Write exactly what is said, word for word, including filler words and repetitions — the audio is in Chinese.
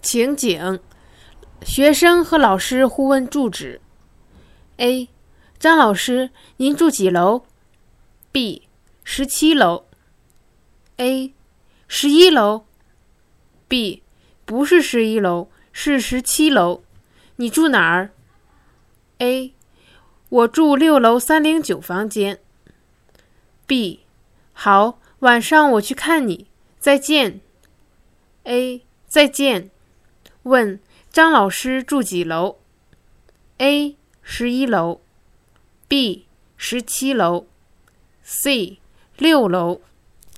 情景：学生和老师互问住址。 A. 张老师，您住几楼？ B. 十七楼。 A. 十一楼。 B. 不是十一楼，是十七楼。你住哪儿？ A. 我住六楼三零九房间。 B. 好，晚上我去看你，再见。 A. 再见。问张老师住几楼？ A. 十一楼。 B. 十七楼。 C. 六楼。